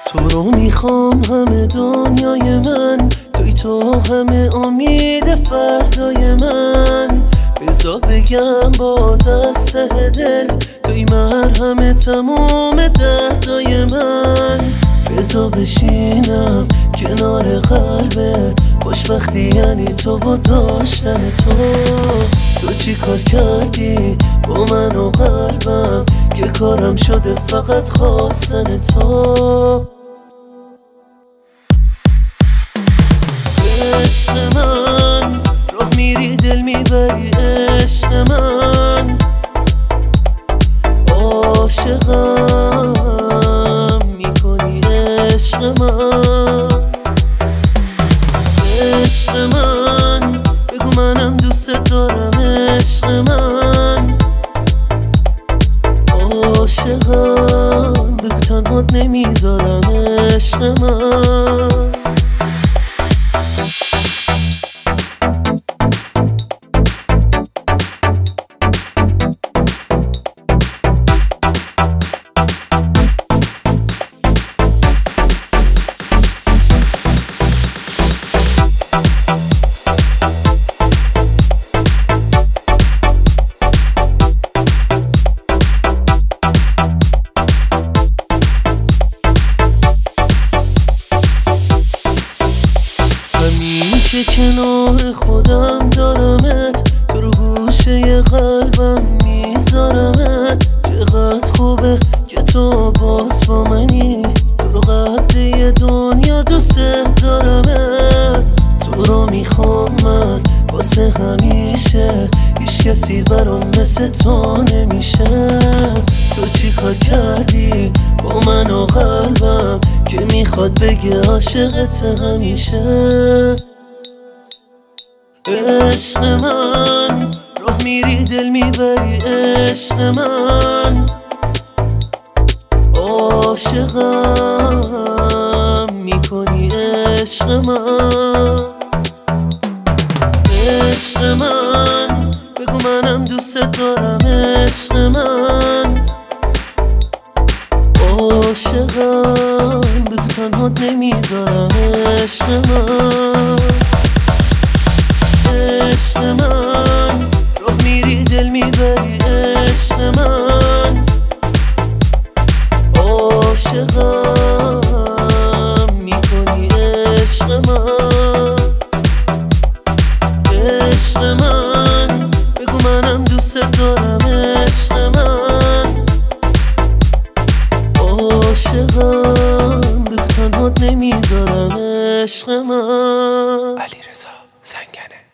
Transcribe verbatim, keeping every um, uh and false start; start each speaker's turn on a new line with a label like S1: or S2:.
S1: تو رو میخوام همه دنیای من، توی تو همه امید فردای من. بذار بگم باز از ته دل، توی مرهم تموم دردای من. بذار بشینم کنار قلبت، خوشبختی یعنی تو و داشتن تو. تو چی کار کردی با من و قلبم که کارم شده فقط خواستن تو. عشق من راه میری دل میبری، عشق من عاشقم میکنی، عشق من. عشق من بگو منم دوست دارم، عشق من عاشقم بگو تنهات نمیذارم، عشق من. همین که کنار خودم دارمت، تو رو گوشه قلبم میذارمت. چقدر خوبه که تو باز با منی، تو رو قده دنیا دوست دارمت. تو رو میخوام من واسه همیشه، هیچ کسی برام مثل تو نمیشه. تو چی کار کردی با من و قلبم که میخواد بگه عاشقت همیشه. عشق من راه میری دل میبری، عشق من عاشقم میکنی، عشق من. عشق من بگو منم دوست دارم، عشق من عاشقم بگو تنهات نمیذارم، عشق من. عشق من راه میری دل میبری، عشق من عاشقم میکنی، عشق من. عشق من بگو منم دوست دارم، عشق من عاشقم بگو تنهات نمیذارم، عشق من.
S2: علیرضا زنگنه.